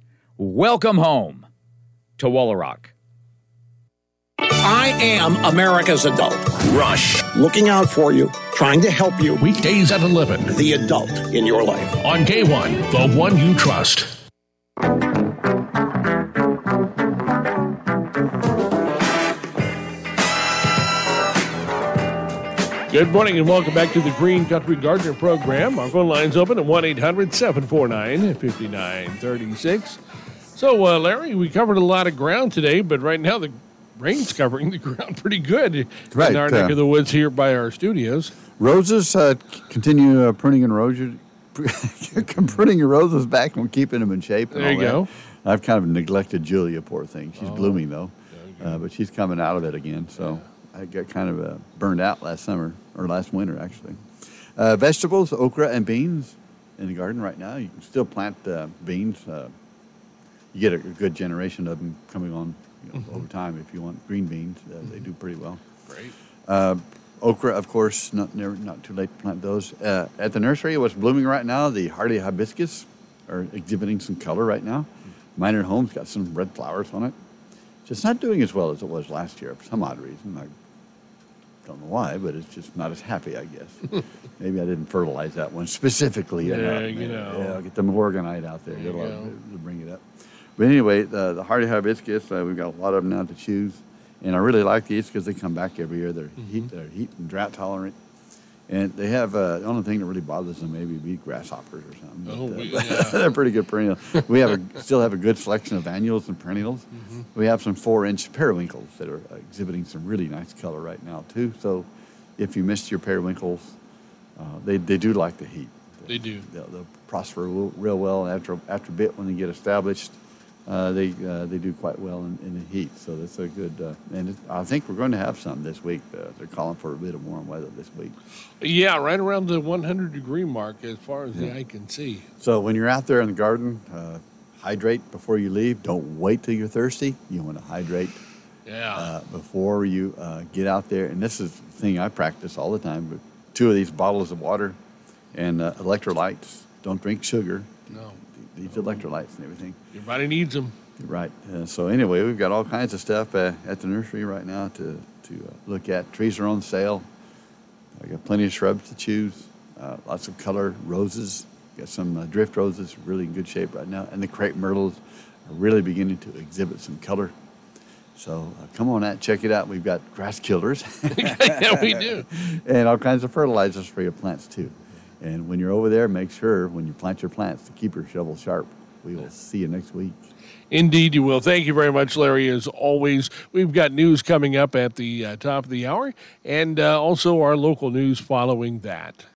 Welcome home to Woolaroc. I am America's adult. Rush. Looking out for you, trying to help you. Weekdays at eleven. The adult in your life. On K one, the one you trust. Good morning and welcome back to the Green Country Gardener Program. Our phone line's open at one eight hundred seven four nine five nine three six. So, uh, Larry, we covered a lot of ground today, but right now the rain's covering the ground pretty good Right, in our uh, neck of the woods here by our studios. Roses, uh, c- continue uh, pruning and roses, pruning your roses back and keeping them in shape. And There all you that. go. I've kind of neglected Julia, poor thing. She's Oh. blooming though, uh, but she's coming out of it again. So I got kind of uh, burned out last summer or last winter actually. Uh, vegetables, okra and beans in the garden right now. You can still plant uh, beans. Uh, you get a, a good generation of them coming on you know, Mhm. over time if you want green beans. Uh, They do pretty well. Great. Uh, okra, of course, not never, not too late to plant those. Uh, at the nursery, what's blooming right now, the hardy hibiscus are exhibiting some color right now. Minor Home's got some red flowers on it. Just not doing as well as it was last year for some odd reason. I don't know why, but it's just not as happy, I guess. Maybe I didn't fertilize that one specifically. Yeah, enough. you know. Yeah, I'll get the morganite out there. There Get a you lot go. of- to bring it up. But anyway, the, the hardy hibiscus, uh, we've got a lot of them now to choose. And I really like these because they come back every year. They're, Mm-hmm. heat, they're heat and drought tolerant. And they have, uh, the only thing that really bothers them maybe be grasshoppers or something. But, Oh, uh, we- yeah. they're pretty good perennials. We have a, still have a good selection of annuals and perennials. Mm-hmm. We have some four-inch periwinkles that are exhibiting some really nice color right now, too. So if you missed your periwinkles, uh, they, they do like the heat. They do. They'll, they'll prosper real, real well. And after, after a bit, when they get established, uh, they uh, they do quite well in, in the heat. So that's a good, uh, and it, I think we're going to have some this week. Uh, they're calling for a bit of warm weather this week. Yeah, right around the one hundred degree mark as far as the Yeah. eye can see. So when you're out there in the garden, uh, hydrate before you leave. Don't wait till you're thirsty. You want to hydrate Yeah. uh, before you uh, get out there. And this is the thing I practice all the time. But two of these bottles of water and uh, electrolytes. Don't drink sugar. No. These electrolytes and everything. Your body needs them. Right. Uh, so anyway, we've got all kinds of stuff uh, at the nursery right now to, to uh, look at. Trees are on sale. I got plenty of shrubs to choose. Uh, lots of color roses. Got some uh, drift roses, really in good shape right now. And the crepe myrtles are really beginning to exhibit some color. So uh, come on out, check it out. We've got grass killers. Yeah, we do. And all kinds of fertilizers for your plants too. And when you're over there, make sure when you plant your plants to keep your shovel sharp. We will see you next week. Indeed, you will. Thank you very much, Larry. As always, we've got news coming up at the uh, top of the hour and uh, also our local news following that.